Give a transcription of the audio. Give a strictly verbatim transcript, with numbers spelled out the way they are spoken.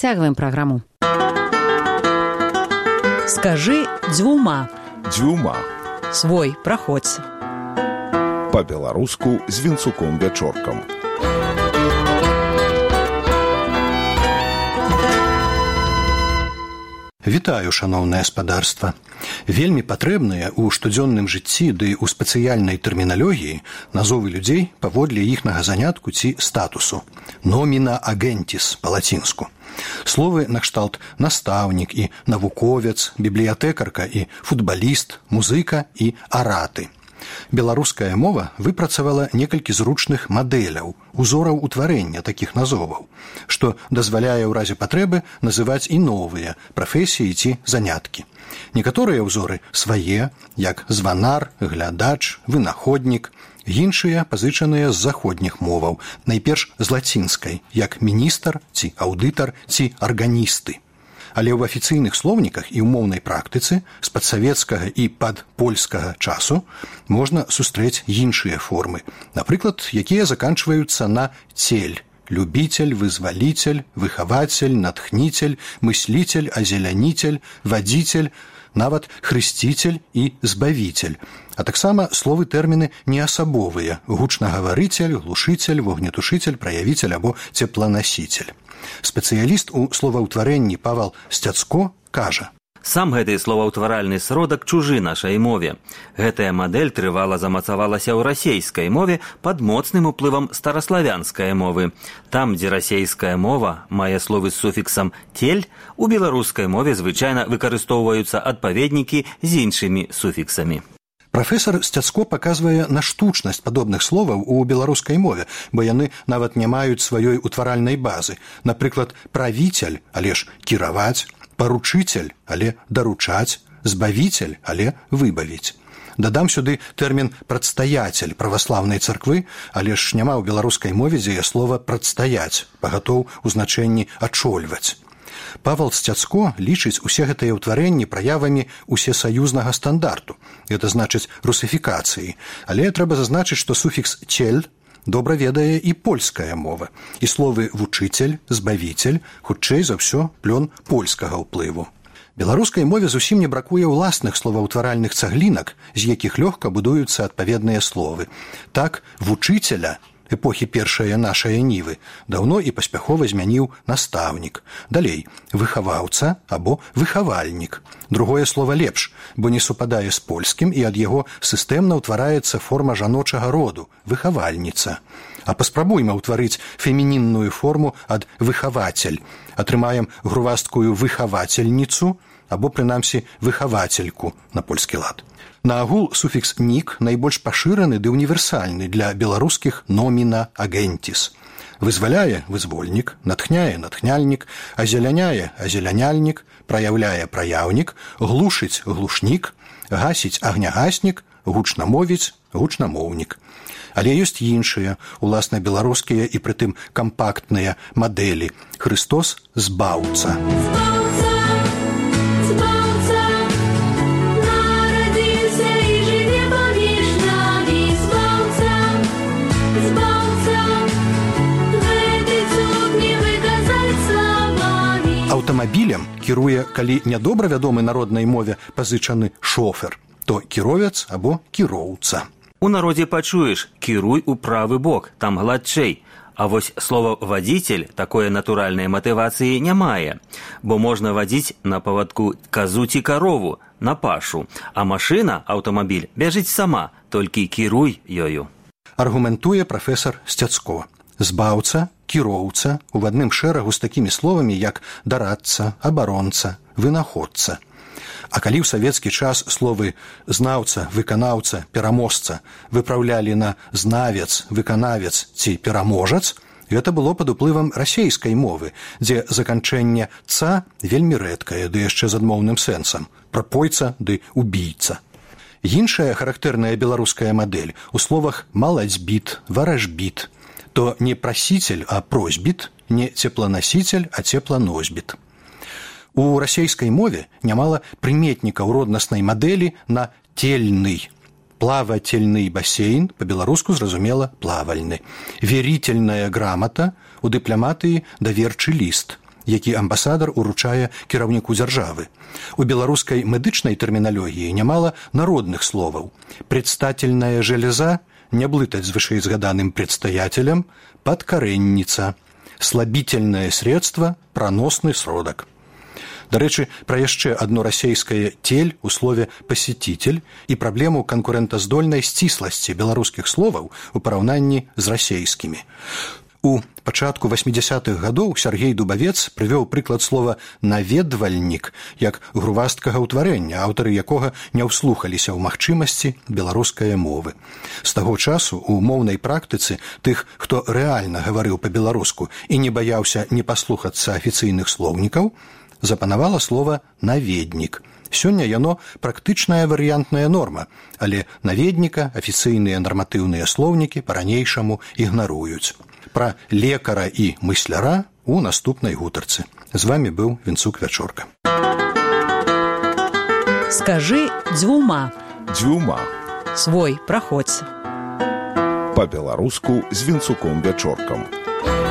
Цягваем праграму. Скажы дзвюма. Дзвюма. Свой, праходзь. Па-беларуску з Вінцуком-Вячоркам. Вітаю, шаноўнае спадарства. Вельмі патрэбныя ў штодзённым жыцці ды ў спецыяльнай тэрміналогіі назовы людзей паводле іхнага занятку ці статусу. Nomina agentis па-лацінску. Словы накшталт настаўнік і навуковец, бібліятэкарка і футбаліст, музыка і араты. Беларуская мова выпрацавала некалькі зручных мадэляў, узораў утварэння такіх назоваў, што дазваляе ў разе патрэбы называць і новыя прафесіі ці заняткі. Некаторыя ўзоры свае, як званар, глядач, вынаходнік, іншыя пазычаныя з заходніх моваў, найперш з лацінскай, як міністр ці аўдытар ці арганісты. Але ў афіцыйных слоўніках і ў моўнай практыцы з падсавецкага і падпольскага часу можна сустрэць іншыя формы, напрыклад, якія заканчваюцца на цель, любитель, вызвалитель, выхаватель, натхнитель, мыслитель, озеляніцель, вадзіцель, нават хрысціцель і збавіцель. А таксама словы тэрміны неасабовыя: гучнагаварыцель, глушыцель, вогнетушыцель, праявіцель або цепланасіцель. Спецыяліст у словаўтварэнні Павал Сцяцко кажа: Сам гэты словаўтваральны сродак чужы нашай мове. Гэтая мадэль трывала замацавалася ў расейскай мове пад моцным уплывам стараславянскай мовы. Там, дзе расейская мова мае словы з суфіксам «тель», у беларускай мове звычайна выкарыстоўваюцца адпаведнікі з іншымі суфіксамі. Прафесар Сцяцко паказвае на штучнасць падобных словаў у беларускай мове, бо яны нават не маюць сваёй утваральнай базы. Напрыклад, правіцель, але ж кіраваць, паручыцель, але даручаць, збавіцель, але выбавіць. Дадам сюды тэрмін прадстаяцель праваслаўнай царквы, але ж няма ў беларускай мове дзеяслова прадстаяць, пагатоў у значэнні ачольваць. Павал Сцяцко лічыць усе гэтыя ўтварэнні праявамі усесаюзнага стандарту, гэта значыць русыфікацыі, але трэба зазначыць, што суфікс «цель» добра ведае і польская мова, і словы «вучыцель», «збавіцель» хутчэй за ўсё плён польскага ўплыву. Беларускай мове зусім не бракуе ўласных словаўтваральных цаглінак, з якіх лёгка будуюцца адпаведныя словы. Так, «вучыцеля» эпохі першае нашае нівы даўно і паспяхова змяніў настаўнік. Далей, выхаваўца або выхавальнік. Другое слова лепш, бо не супадае з польскім, і ад яго сістэмна ўтвараецца форма жаночага роду – выхавальніца. А паспрабуйма ўтварыць фемінінную форму ад выхавацель. Атрымаем грувасткую выхавацельніцу або, прынамсі, выхавацельку на польскі лад. Наагул суфікс «нік» найбольш пашыраны ды універсальны для беларускіх «nomina agentis». Вызваляе – вызвольнік, натхняе – натхняльнік, азеляняе – азеляняльнік, праяўляе – праяўнік, глушыць – глушнік, гасіць – агнягаснік, гучнамовіць – гучнамоўнік. Але ёсць іншыя, уласна беларускія і прытым кампактныя мадэлі. Хрыстос – збаўца. Аўтамабілем кіруе, калі нядобра вядомы народнай мове пазычаны шофер, то кіровец або кіроўца. У народзе пачуеш «кіруй у правы бок, там гладчэй». А вось слова «вадзіцель» такое натуральнай матывацыі не мае, бо можна вадзіць на павадку казу ці карову, на пашу, а машына, аўтамабіль, бяжыць сама, толькі кіруй ёю. Аргументуе прафесар Сцяцко. Збаўца, кіроўца у адным шэрагу з такімі словамі, як дарадца, абаронца, вынаходца. А калі ў савецкі час словы знаўца, выканаўца, пераможца выпраўлялі на знавец, выканавец ці пераможац, гэта было пад уплывам расейскай мовы, дзе заканчэнне «ца» вельмі рэдкае, ды яшчэ з адмоўным сэнсам – прапойца ды убійца. Іншая характэрная беларуская мадэль у словах «малацьбіт», «варажбіт», то не прасіцель, а просьбіт, не цепланасіцель, а цепланосьбіт. У расейскай мове нямала прыметнікаў роднаснай мадэлі на «тельны». Плавательны бассейн, па-беларуску зразумела плавальны. Верительная грамата, у дыпламатыі даверчы ліст. які амбасадар уручае кіраўніку дзяржавы. У беларускай медычнай тэрміналогіі нямала народных словаў. Предстательная железа не блытаць з вышэйзгаданым предстаятелем, падкарэнніца, слабительное средство, проносны сродак. Дарэчы, пра яшчэ адно расейскае «тель» у слове «пасетитель» і праблему канкурэнтаздольнай сцісласці беларускіх словаў у параўнанні з расейскімі. У пачатку васьмідзясятых гадоў Сяргей Дубавец прывёў прыклад слова «наведвальнік» як грувасткага ўтварэння, аўтары якога не ўслухаліся ў магчымасці беларускай мовы. З таго часу у моўнай практыцы тых, хто рэальна гаварыў па-беларуску і не баяўся не паслухацца афіцыйных слоўнікаў, запанавала слова «наведнік». Сёння яно практычная варыянтная норма, але наведніка афіцыйныя нарматыўныя слоўнікі па-ранейшаму ігнаруюць. Пра лекара і мысляра у наступнай гутарцы. З вамі быў Вінцук Вячорка. Скажы дзвюма. Дзвюма. Свой праходзь. Па-беларуску з Вінцуком Вячоркам.